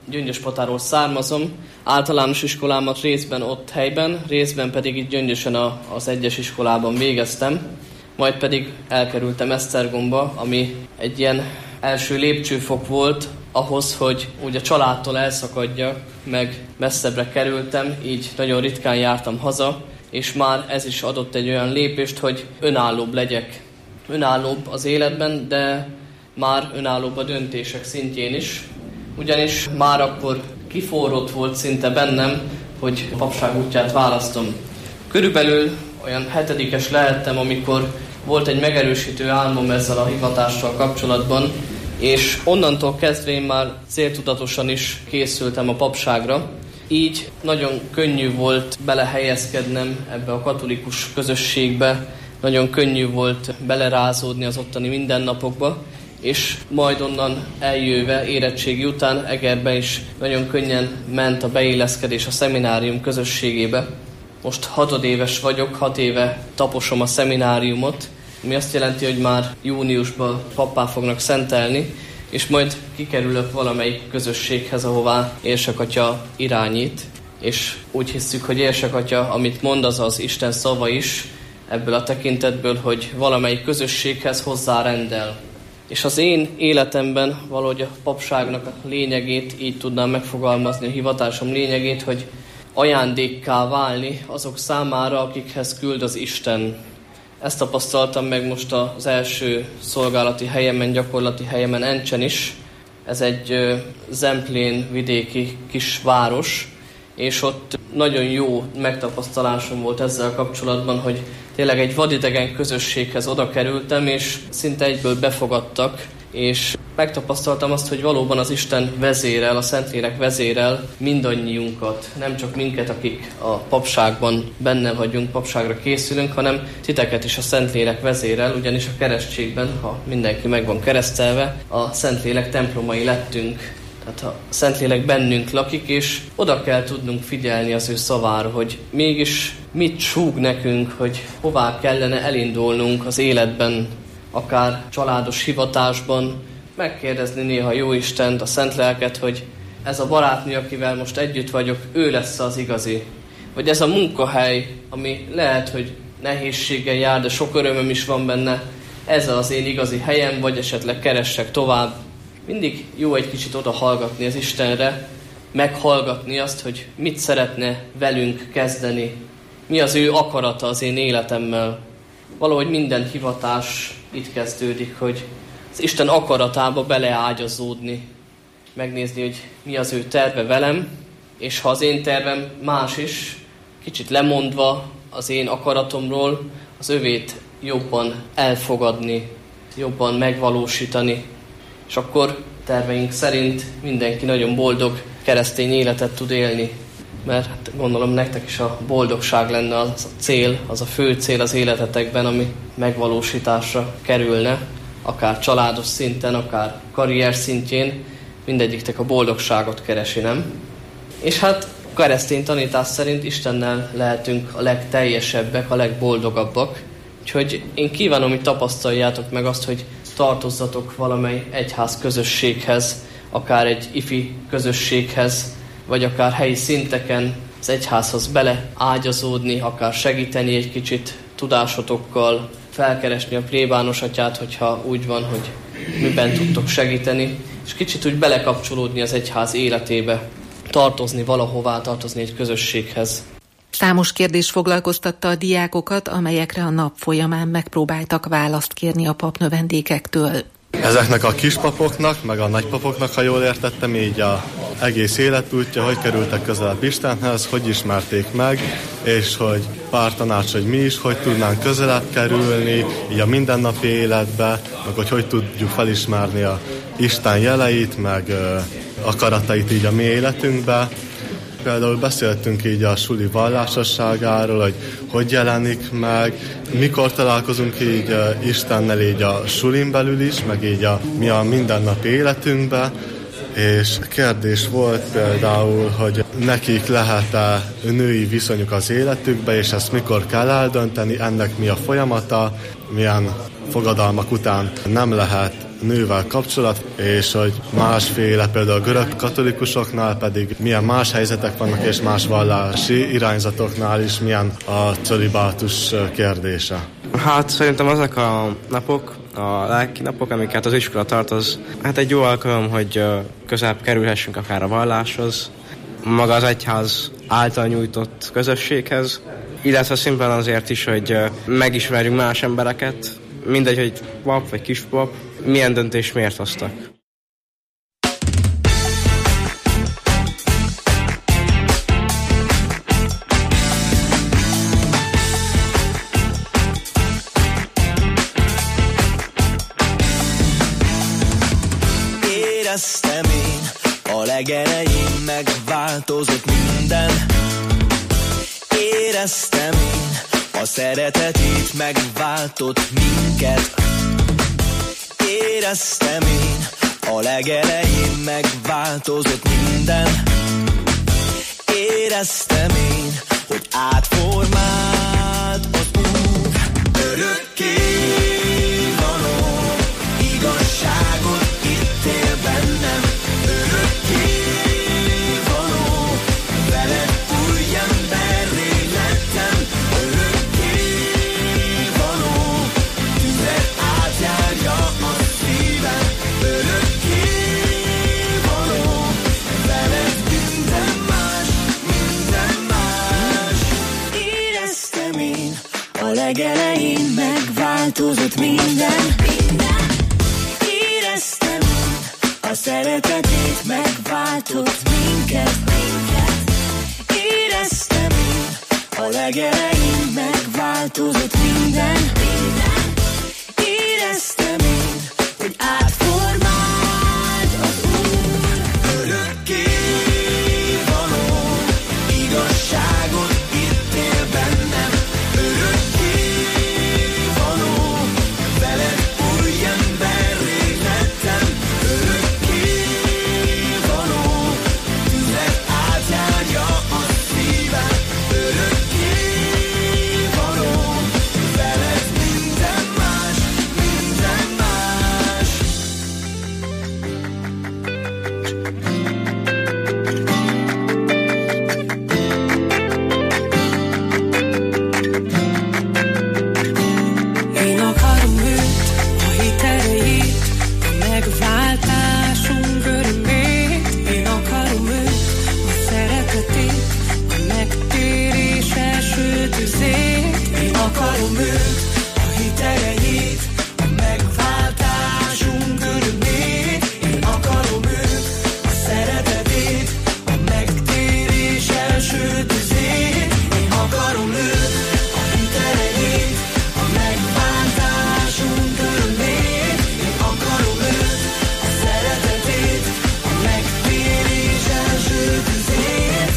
Gyöngyöspatáról származom. Általános iskolámat részben ott helyben, részben pedig itt Gyöngyösen az egyes iskolában végeztem. Majd pedig elkerültem Esztergomba, ami egy ilyen első lépcsőfok volt ahhoz, hogy úgy a családtól elszakadjak, meg messzebbre kerültem, így nagyon ritkán jártam haza, és már ez is adott egy olyan lépést, hogy önállóbb legyek. Önállóbb az életben, de már önállóbb a döntések szintjén is. Ugyanis már akkor kiforrott volt szinte bennem, hogy a papság útját választom. Körülbelül olyan 7-es lehettem, amikor volt egy megerősítő álmom ezzel a hivatással kapcsolatban, és onnantól kezdve én már céltudatosan is készültem a papságra. Így nagyon könnyű volt belehelyezkednem ebbe a katolikus közösségbe, nagyon könnyű volt belerázódni az ottani mindennapokba, és majd onnan eljöve érettségi után Egerben is nagyon könnyen ment a beilleszkedés a szeminárium közösségébe. Most 6 éves vagyok, 6 éve taposom a szemináriumot, ami azt jelenti, hogy már júniusban pappá fognak szentelni, és majd kikerülök valamelyik közösséghez, ahová Érsekatya irányít, és úgy hiszük, hogy Érsekatya, amit mond, az az Isten szava is, ebből a tekintetből, hogy valamelyik közösséghez hozzárendel. És az én életemben valahogy a papságnak a lényegét így tudnám megfogalmazni, a hivatásom lényegét, hogy ajándékká válni azok számára, akikhez küld az Isten. Ezt tapasztaltam meg most az első szolgálati helyemen, gyakorlati helyemen, Encsen is. Ez egy zemplén vidéki kis város, és ott nagyon jó megtapasztalásom volt ezzel kapcsolatban, hogy tényleg egy vadidegen közösséghez oda kerültem, és szinte egyből befogadtak, és megtapasztaltam azt, hogy valóban az Isten vezérel, a Szentlélek vezérel mindannyiunkat, nem csak minket, akik a papságban benne vagyunk, papságra készülünk, hanem titeket is a Szentlélek vezérel, ugyanis a keresztségben, ha mindenki meg van keresztelve, a Szentlélek templomai lettünk. Tehát a Szentlélek bennünk lakik, és oda kell tudnunk figyelni az ő szavára, hogy mégis mit súg nekünk, hogy hová kellene elindulnunk az életben, akár családos hivatásban, megkérdezni néha Jóistent, a Szentlelket, hogy ez a barátnő, akivel most együtt vagyok, ő lesz az igazi. Vagy ez a munkahely, ami lehet, hogy nehézséggel jár, de sok örömöm is van benne, ez az én igazi helyem, vagy esetleg keressek tovább. Mindig jó egy kicsit oda hallgatni az Istenre, meghallgatni azt, hogy mit szeretne velünk kezdeni, mi az ő akarata az én életemmel. Valahogy minden hivatás itt kezdődik, hogy az Isten akaratába beleágyazódni, megnézni, hogy mi az ő terve velem, és ha az én tervem más is, kicsit lemondva az én akaratomról, az övét jobban elfogadni, jobban megvalósítani, és akkor terveink szerint mindenki nagyon boldog keresztény életet tud élni, mert gondolom nektek is a boldogság lenne az a cél, az a fő cél az életetekben, ami megvalósításra kerülne, akár családos szinten, akár karrier szintjén, mindegyiktek a boldogságot keresi, nem? És hát a keresztény tanítás szerint Istennel lehetünk a legteljesebbek, a legboldogabbak, úgyhogy én kívánom, hogy tapasztaljátok meg azt, hogy tartozzatok valamely egyház közösséghez, akár egy ifi közösséghez, vagy akár helyi szinteken az egyházhoz beleágyazódni, akár segíteni egy kicsit tudásotokkal, felkeresni a plébános atyát, hogyha úgy van, hogy miben tudtok segíteni, és kicsit úgy belekapcsolódni az egyház életébe, tartozni valahová, tartozni egy közösséghez. Számos kérdés foglalkoztatta a diákokat, amelyekre a nap folyamán megpróbáltak választ kérni a papnövendékektől. Ezeknek a kispapoknak, meg a nagypapoknak, ha jól értettem, így a egész életútja, hogy kerültek közelebb Istenhez, hogy ismerték meg, és hogy pár tanács, hogy mi is, hogy tudnánk közelebb kerülni, így a mindennapi életbe, meg hogy tudjuk felismerni a Isten jeleit, meg akaratait így a mi életünkbe. Például beszéltünk így a suli vallásosságáról, hogy jelenik meg, mikor találkozunk így Istennel így a sulin belül is, meg így mi a mindennapi életünkben. És kérdés volt például, hogy nekik lehet-e női viszonyuk az életükbe, és ezt mikor kell eldönteni, ennek mi a folyamata, milyen fogadalmak után nem lehet nővel kapcsolat, és hogy másféle, például a görög katolikusoknál pedig milyen más helyzetek vannak, és más vallási irányzatoknál is milyen a cölibátus kérdése. Hát szerintem ezek a napok, a lelki napok, amiket az iskola tart, az hát egy jó alkalom, hogy közelebb kerülhessünk akár a valláshoz, maga az egyház által nyújtott közösséghez, illetve szimplán azért is, hogy megismerjünk más embereket, mindegy, hogy pap vagy kispap, milyen döntést miért hoztak. Éreztem én, a legelején megváltozott minden. Éreztem én, a szeretetét megváltott minket. Éreztem én, a legelején megváltozott minden. Éreztem én, hogy átformált az Úr. Örökké való igazságot itt él bennem. Örökké való, veled új emberré lettem. Örökké való, tüzet átjárja a szívem. Örökké való, veled minden más, minden más. Éreztem én, a legelején megváltozott minden. Éreztem én, a szeretetét megváltott minket. Éreztem én, a legelején megváltozott minden. Éreztem én, hogy átformált az Úr. Örökké való igazságot itt él bennem. Örökké való, veled új emberré lettem. Örökké való, tüzet átjárja a szívem. Örökké való, veled minden más, minden más. Én akarom őt, a hit erejét, a megváltásunk örömét. Én akarom őt, a szeretetét, a megtérés első tüzét. Én akarom őt, a hit erejét, a megváltásunk örömét. Én akarom őt, a szeretetét, a megtérés első tüzét. Én akarom őt, a hit erejét, a megváltásunk örömét. Én akarom őt, a szeretetét, a megtérés első tüzét.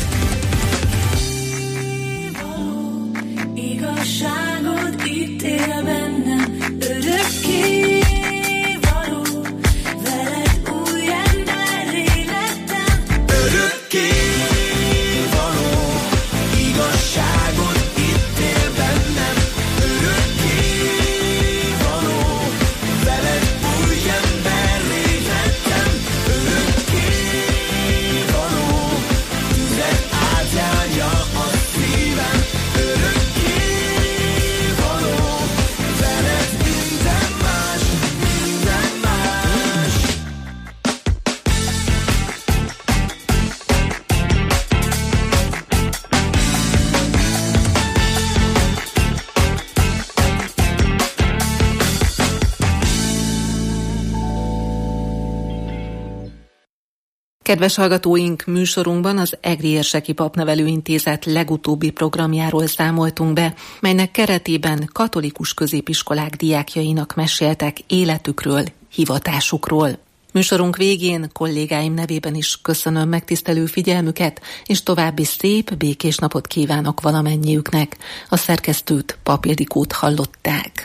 Igazságot itt él bennem. Örökké való, veled új emberré lettem. Örökké való igazságot itt él bennem. Örökké való, veled új emberré lettem. Örökké való, tüzet átjárja a szívem. Örökké való, veled minden más, minden más. Kedves hallgatóink, műsorunkban az Egri Érseki Papnevelőintézet legutóbbi programjáról számoltunk be, melynek keretében katolikus középiskolák diákjainak meséltek életükről, hivatásukról. Műsorunk végén kollégáim nevében is köszönöm megtisztelő figyelmüket, és további szép, békés napot kívánok valamennyiüknek. A szerkesztőt, Pap Ildikót hallották.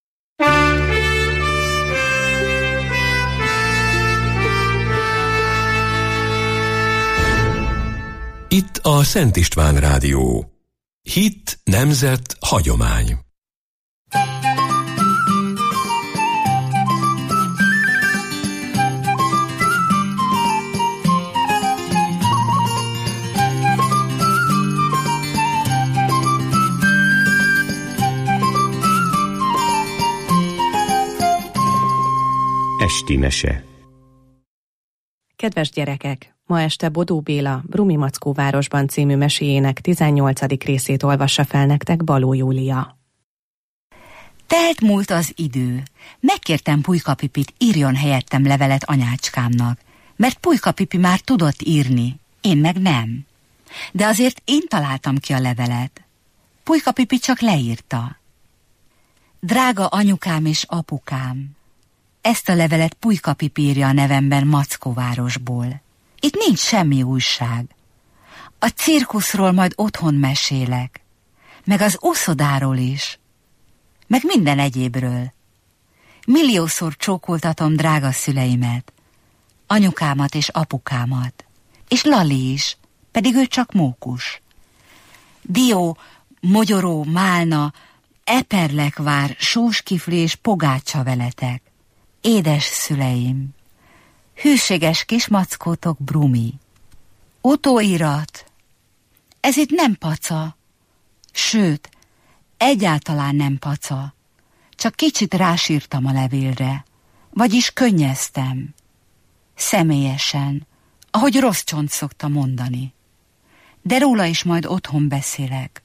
Itt a Szent István Rádió. Hit, nemzet, hagyomány. Esti mese. Kedves gyerekek! Ma este Bodó Béla Brumi Mackóvárosban című meséjének 18. részét olvassa fel nektek Baló Júlia. Telt múlt az idő. Megkértem Pulyka Pipit, írjon helyettem levelet anyácskámnak, mert Pulyka Pipi már tudott írni, én meg nem. De azért én találtam ki a levelet. Pulyka Pipi csak leírta. Drága anyukám és apukám, ezt a levelet Pulyka Pipi írja a nevemben Mackóvárosból. Itt nincs semmi újság. A cirkuszról majd otthon mesélek, meg az uszodáról is, meg minden egyébről. Milliószor csókoltatom drága szüleimet, anyukámat és apukámat, és Lali is, pedig ő csak mókus. Dió, mogyoró, málna, eperlekvár, sóskifli és pogácsa veletek. Édes szüleim, hűséges kismackótok Brumi. Utóirat, ez itt nem paca, sőt, egyáltalán nem paca, csak kicsit rásírtam a levélre, vagyis könnyeztem, személyesen, ahogy rossz csont szokta mondani. De róla is majd otthon beszélek.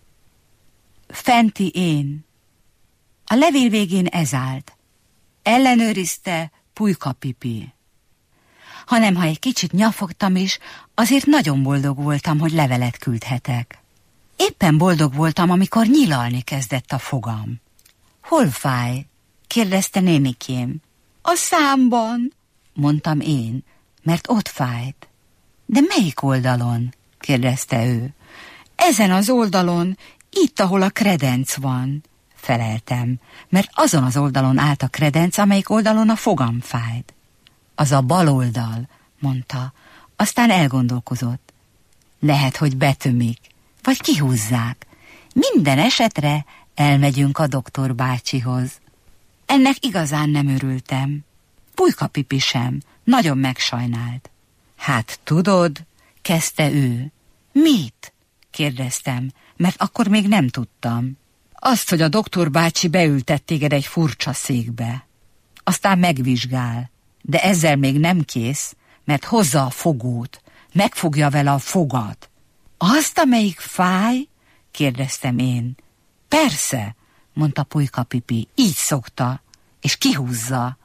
Fenti én. A levél végén ez állt. Ellenőrizte Pulyka Pipi. Hanem ha egy kicsit nyafogtam is, azért nagyon boldog voltam, hogy levelet küldhetek. Éppen boldog voltam, amikor nyilalni kezdett a fogam. Hol fáj? Kérdezte nénikém. A számban, mondtam én, mert ott fájt. De melyik oldalon? Kérdezte ő. Ezen az oldalon, itt, ahol a kredenc van, feleltem, mert azon az oldalon állt a kredenc, amelyik oldalon a fogam fájt. Az a bal oldal, mondta, aztán elgondolkozott. Lehet, hogy betömik, vagy kihúzzák. Minden esetre elmegyünk a doktor bácsihoz. Ennek igazán nem örültem. Pulyka Pipi sem, nagyon megsajnált. Hát tudod, kezdte ő. Mit? Kérdeztem, mert akkor még nem tudtam. Azt, hogy a doktor bácsi beültett téged egy furcsa székbe. Aztán megvizsgál, de ezzel még nem kész, mert hozza a fogót, megfogja vele a fogat. Azt, amelyik fáj? Kérdeztem én. Persze, mondta Pulyka Pipi, így szokta, és kihúzza.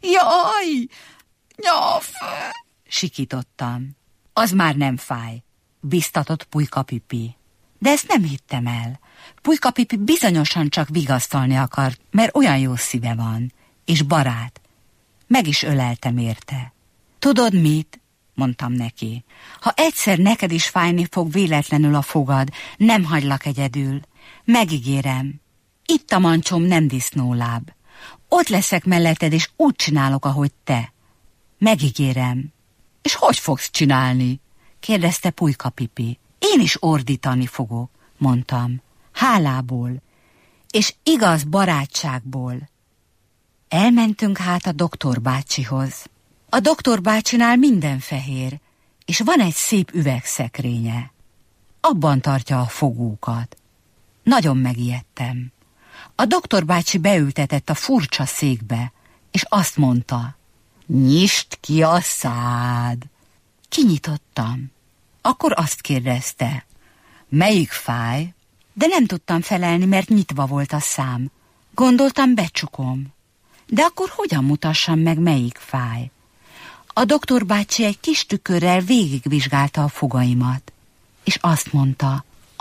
Jaj, nyaf! Sikítottam. Az már nem fáj, biztatott Pulyka Pipi. De ezt nem hittem el. Pulyka Pipi bizonyosan csak vigasztalni akart, mert olyan jó szíve van, és barát. Meg is öleltem érte. Tudod mit? Mondtam neki. Ha egyszer neked is fájni fog véletlenül a fogad, nem hagylak egyedül. Megígérem. Itt a mancsom nem disznóláb. Ott leszek melletted, és úgy csinálok, ahogy te. Megígérem. És hogy fogsz csinálni? Kérdezte Pulyka Pipi. Én is ordítani fogok, mondtam. Hálából. És igaz barátságból. Elmentünk hát a doktor bácsihoz. A doktor bácsinál minden fehér, és van egy szép üvegszekrénye. Abban tartja a fogókat. Nagyon megijedtem. A doktor bácsi beültetett a furcsa székbe, és azt mondta, nyisd ki a szád. Kinyitottam. Akkor azt kérdezte, melyik fáj? De nem tudtam felelni, mert nyitva volt a szám. Gondoltam, becsukom. De akkor hogyan mutassam meg, melyik fáj? A doktor bácsi egy kis tükörrel végigvizsgálta a fogaimat, és azt mondta,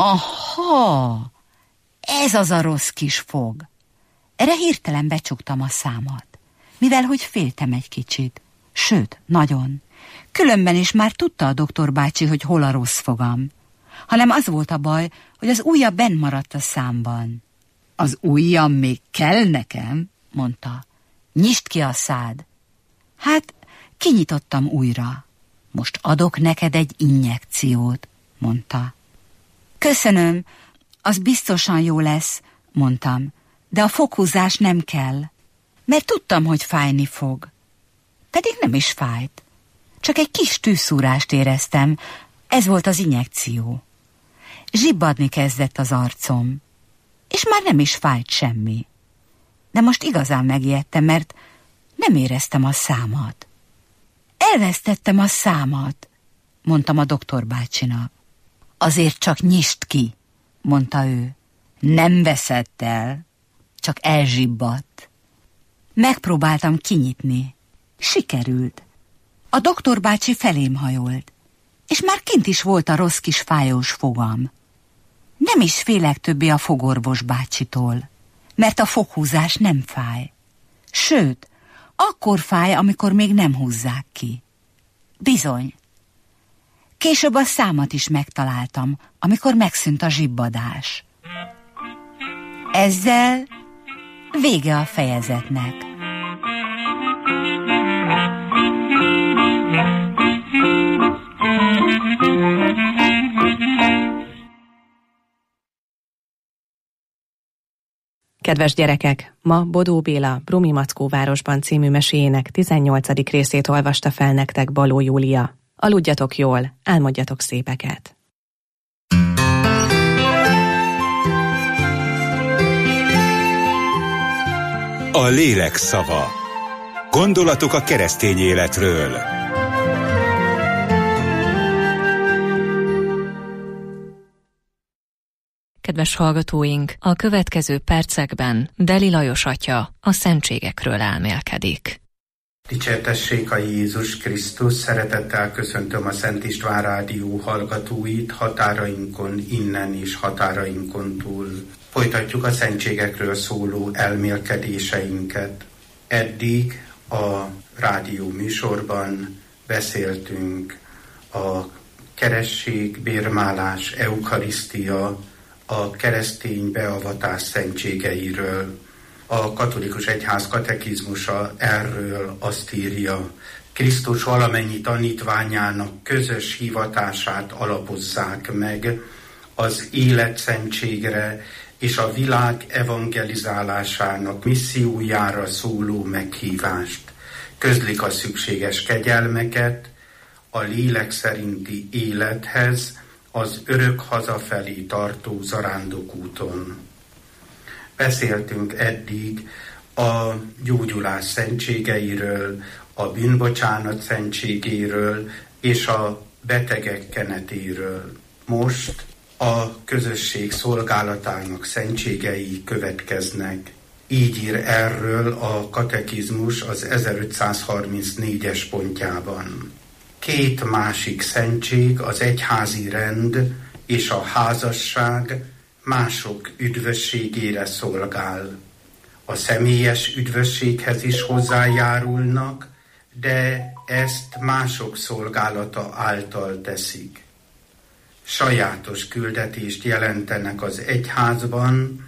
aha, ez az a rossz kis fog. Erre hirtelen becsuktam a számat, mivel hogy féltem egy kicsit, sőt, nagyon. Különben is már tudta a doktor bácsi, hogy hol a rossz fogam, hanem az volt a baj, hogy az ujja benn maradt a számban. Az ujjam még kell nekem, mondta. Nyisd ki a szád. Hát, kinyitottam újra. Most adok neked egy injekciót, mondta. Köszönöm, az biztosan jó lesz, mondtam, de a foghúzás nem kell, mert tudtam, hogy fájni fog. Pedig nem is fájt. Csak egy kis tűszúrást éreztem, ez volt az injekció. Zsibbadni kezdett az arcom, és már nem is fájt semmi. De most igazán megijedtem, mert Nem éreztem a számat. Elvesztettem a számat, mondtam a doktor bácsinak. Azért csak nyisd ki, mondta ő. Nem veszett el, csak elzsibbadt. Megpróbáltam kinyitni. Sikerült. A doktor bácsi felém hajolt, és már kint is volt a rossz kis fájós fogam. Nem is félek többé a fogorvos bácsitól, mert a foghúzás nem fáj. Sőt, akkor fáj, amikor még nem húzzák ki. Bizony. Később a számat is megtaláltam, amikor megszűnt a zsibbadás. Ezzel vége a fejezetnek. Kedves gyerekek, ma Bodó Béla Brumi Mackó városban című meséjének 18. részét olvasta fel nektek Baló Júlia. Aludjatok jól, álmodjatok szépeket. A lélek szava. Gondolatok a keresztény életről. Kedves hallgatóink, a következő percekben Deli Lajos atya a szentségekről elmélkedik. Dicsértessék a Jézus Krisztus, szeretettel köszöntöm a Szent István Rádió hallgatóit határainkon innen és határainkon túl. Folytatjuk a szentségekről szóló elmélkedéseinket. Eddig a rádió műsorban beszéltünk a keresztség, bérmálás, eukarisztia, a keresztény beavatás szentségeiről. A katolikus egyház katekizmusa erről azt írja: Krisztus valamennyi tanítványának közös hivatását alapozzák meg az életszentségre és a világ evangelizálásának missziójára szóló meghívást. Közlik a szükséges kegyelmeket a lélek szerinti élethez, az örök hazafelé tartó zarándokúton. Beszéltünk eddig a gyógyulás szentségeiről, a bűnbocsánat szentségéről és a betegek kenetéről. Most a közösség szolgálatának szentségei következnek. Így ír erről a katekizmus az 1534-es pontjában. Két másik szentség, az egyházi rend és a házasság mások üdvösségére szolgál. A személyes üdvösséghez is hozzájárulnak, de ezt mások szolgálata által teszik. Sajátos küldetést jelentenek az egyházban,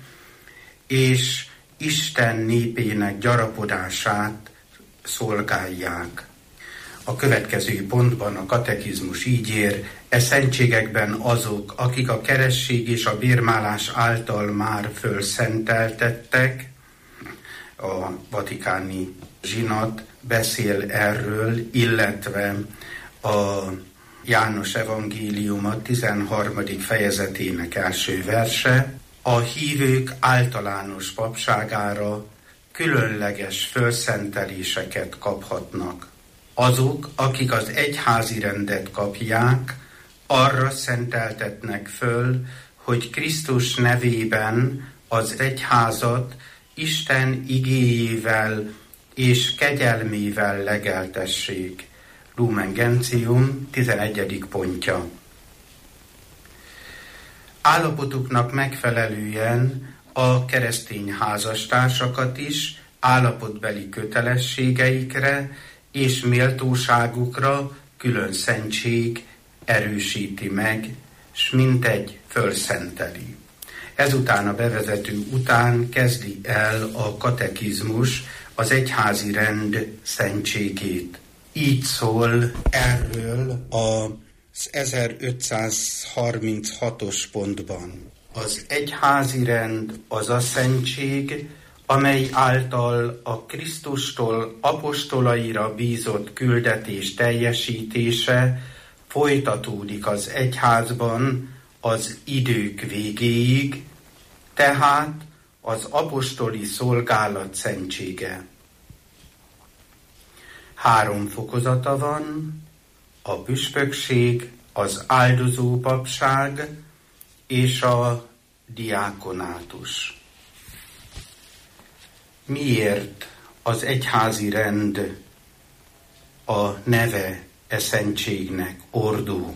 és Isten népének gyarapodását szolgálják. A következő pontban a katekizmus így ér: e szentségekben azok, akik a keresztség és a bérmálás által már fölszenteltettek, a vatikáni zsinat beszél erről, illetve a János evangéliuma 13. fejezetének első verse, a hívők általános papságára különleges fölszenteléseket kaphatnak. Azok, akik az egyházi rendet kapják, arra szenteltetnek föl, hogy Krisztus nevében az egyházat Isten igéjével és kegyelmével legeltessék. Lumen Gentium 11. pontja. Állapotuknak megfelelően a keresztény házastársakat is állapotbeli kötelességeikre és méltóságukra külön szentség erősíti meg, s mintegy fölszenteli. Ezután a bevezető után kezdi el a katekizmus az egyházi rend szentségét. Így szól erről az 1536-os pontban. Az egyházi rend az a szentség, amely által a Krisztustól apostolaira bízott küldetés teljesítése folytatódik az egyházban az idők végéig, tehát az apostoli szolgálat szentsége. 3 fokozata van: a püspökség, az áldozó papság és a diákonátus. Miért az egyházi rend a neve e szentségnek, ordó?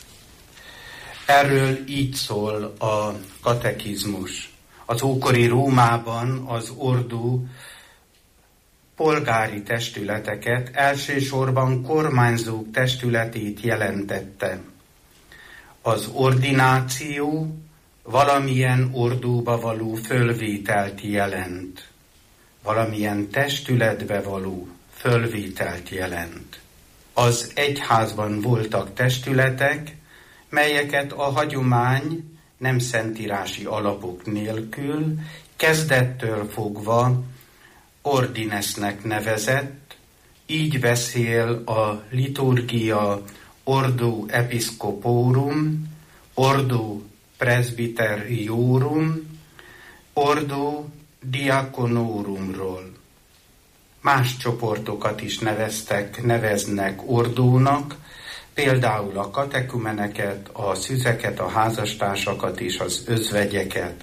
Erről így szól a katekizmus. Az ókori Rómában az ordó polgári testületeket, elsősorban kormányzók testületét jelentette. Az ordináció valamilyen ordóba való fölvételt jelent. Valamilyen testületbe való fölvételt jelent. Az egyházban voltak testületek, melyeket a hagyomány nem szentírási alapok nélkül kezdettől fogva ordinesnek nevezett, így beszél a liturgia ordo episcoporum, ordo presbyteriorum, ordo diaconorumról. Más csoportokat is neveznek ordónak, például a katekumeneket, a szüzeket, a házastársakat és az özvegyeket.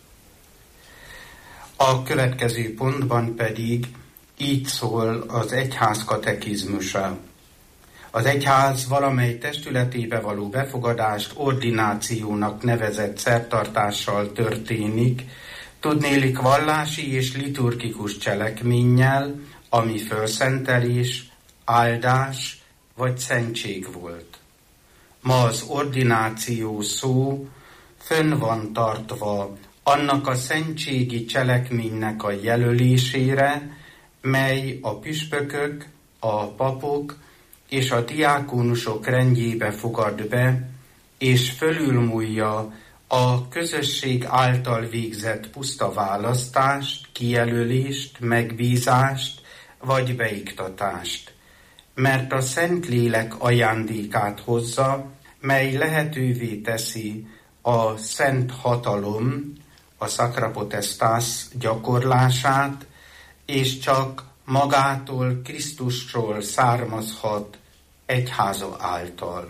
A következő pontban pedig így szól az egyház katekizmusa. Az egyház valamely testületébe való befogadást ordinációnak nevezett szertartással történik, tudnélik vallási és liturgikus cselekménnyel, ami fölszentelés, áldás vagy szentség volt. Ma az ordináció szó fönn van tartva annak a szentségi cselekménynek a jelölésére, mely a püspökök, a papok és a diákónusok rendjébe fogad be, és fölülmúlja a közösség által végzett puszta választást, kijelölést, megbízást vagy beiktatást. Mert a Szentlélek ajándékát hozza, mely lehetővé teszi a szent hatalom, a sacra potestas gyakorlását, és csak magától, Krisztusról származhat egyháza által.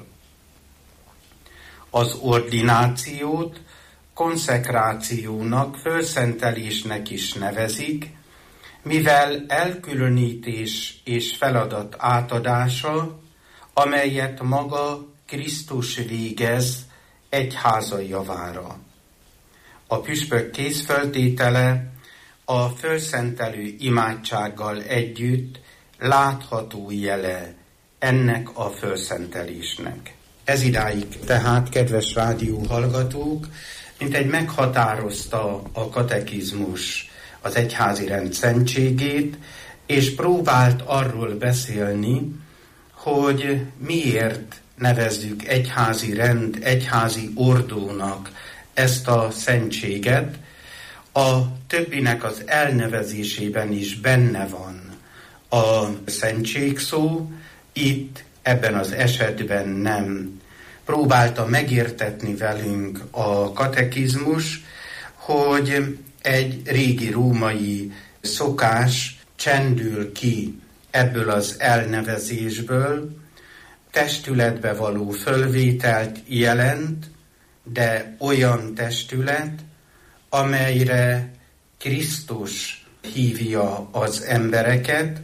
Az ordinációt konszekrációnak, fölszentelésnek is nevezik, mivel elkülönítés és feladat átadása, amelyet maga Krisztus végez egyháza javára. A püspök készföltétele a fölszentelő imádsággal együtt látható jele ennek a fölszentelésnek. Ez idáig tehát, kedves rádióhallgatók, mintegy meghatározta a katekizmus az egyházi rend szentségét, és próbált arról beszélni, hogy miért nevezzük egyházi rend, egyházi ordónak ezt a szentséget. A többinek az elnevezésében is benne van a szentség szó, itt ebben az esetben nem. Próbálta megértetni velünk a katekizmus, hogy egy régi római szokás csendül ki ebből az elnevezésből, testületbe való fölvételt jelent, de olyan testület, amelyre Krisztus hívja az embereket,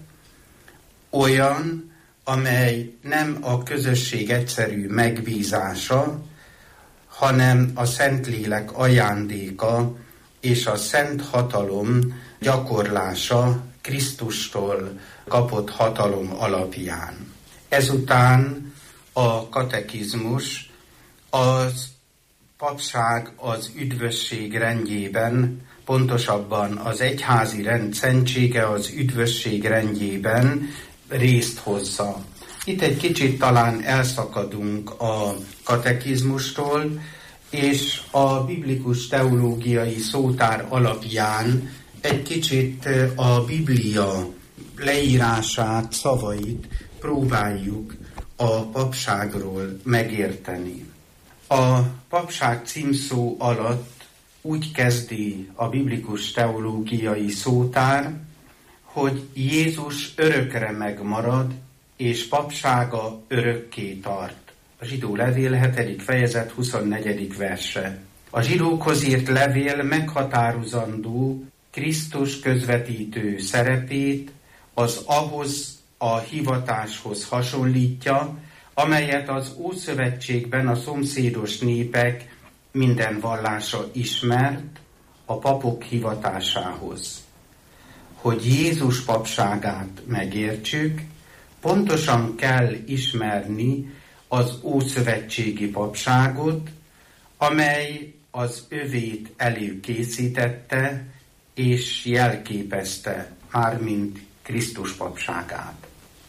olyan, amely nem a közösség egyszerű megbízása, hanem a Szentlélek ajándéka és a szent hatalom gyakorlása Krisztustól kapott hatalom alapján. Ezután a katekizmus az papság az üdvösség rendjében, pontosabban az egyházi rend szentsége az üdvösség rendjében részt hozza. Itt egy kicsit talán elszakadunk a katekizmustól, és a biblikus teológiai szótár alapján egy kicsit a Biblia leírását, szavait próbáljuk a papságról megérteni. A papság címszó alatt úgy kezdi a biblikus teológiai szótár, hogy Jézus örökre megmarad, és papsága örökké tart. A zsidó levél 7. fejezet 24. verse. A zsidókhoz írt levél meghatározandó Krisztus közvetítő szerepét az ahhoz a hivatáshoz hasonlítja, amelyet az Ószövetségben a szomszédos népek minden vallása ismert, a papok hivatásához. Hogy Jézus papságát megértsük, pontosan kell ismerni az ószövetségi papságot, amely az övét előkészítette és jelképezte, mármint Krisztus papságát.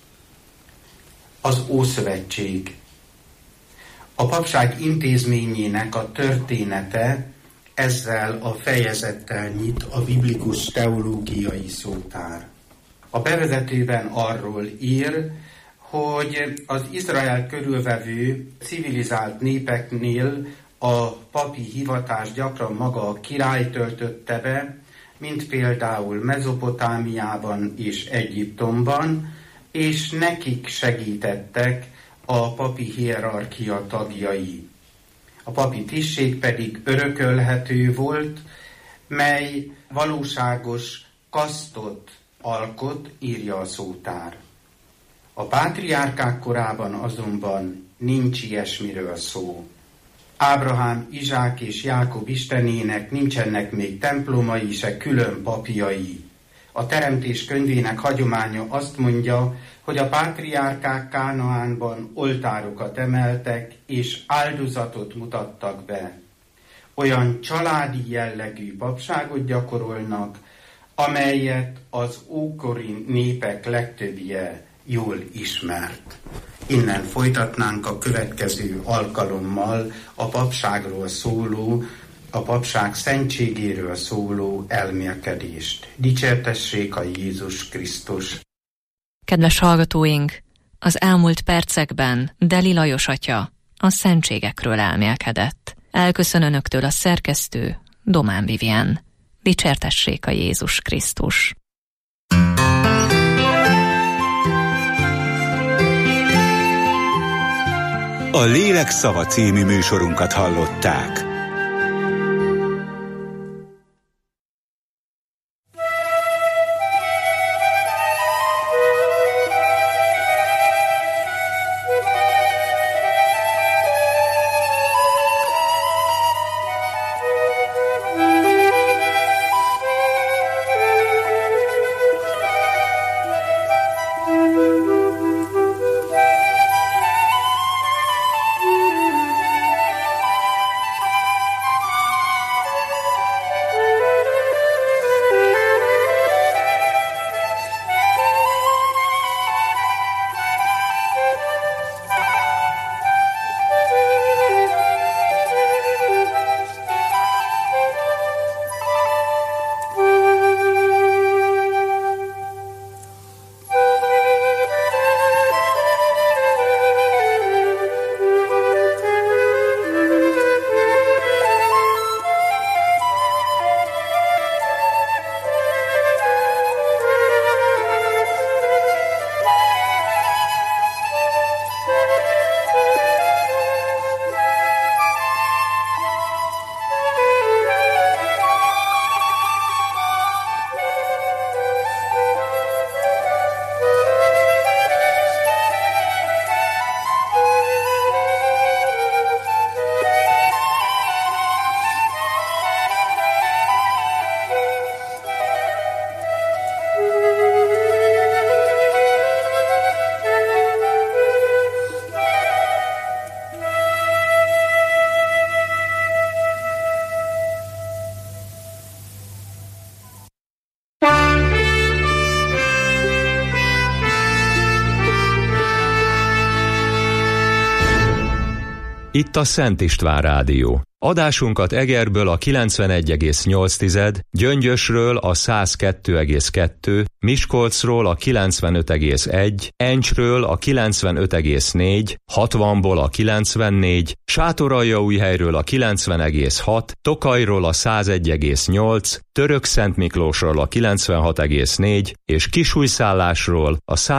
Az Ószövetség. A papság intézményének a története ezzel a fejezettel nyit a biblikus teológiai szótár. A bevezetőben arról ír, hogy az Izrael körülvevő civilizált népeknél a papi hivatás gyakran maga a király töltötte be, mint például Mezopotámiában és Egyiptomban, és nekik segítettek a papi hierarchia tagjai. A papi tisztség pedig örökölhető volt, mely valóságos kasztot alkot, írja a szótár. A pátriárkák korában azonban nincs ilyesmiről szó. Ábrahám, Izsák és Jákob istenének nincsenek még templomai, se külön papjai. A Teremtés könyvének hagyománya azt mondja, hogy a pátriárkák Kánaánban oltárokat emeltek és áldozatot mutattak be. Olyan családi jellegű papságot gyakorolnak, amelyet az ókori népek legtöbbje jól ismert. Innen folytatnánk a következő alkalommal a papságról szóló, a papság szentségéről szóló elmélkedést. Dicsértessék a Jézus Krisztus! Kedves hallgatóink, az elmúlt percekben Deli Lajos atya a szentségekről elmélkedett. Elköszön önöktől a szerkesztő, Domán Vivien. Dicsértessék a Jézus Krisztus! A Lélek szava című műsorunkat hallották. itt a Szent István Rádió. Adásunkat Egerből a 91,8, Gyöngyösről a 102,2, Miskolcról a 95,1, Encsről a 95,4, 60-ból a 94, Sátoraljaújhelyről a 90,6, Tokajról a 101,8, Törökszentmiklósról a 96,4 és Kisújszállásról a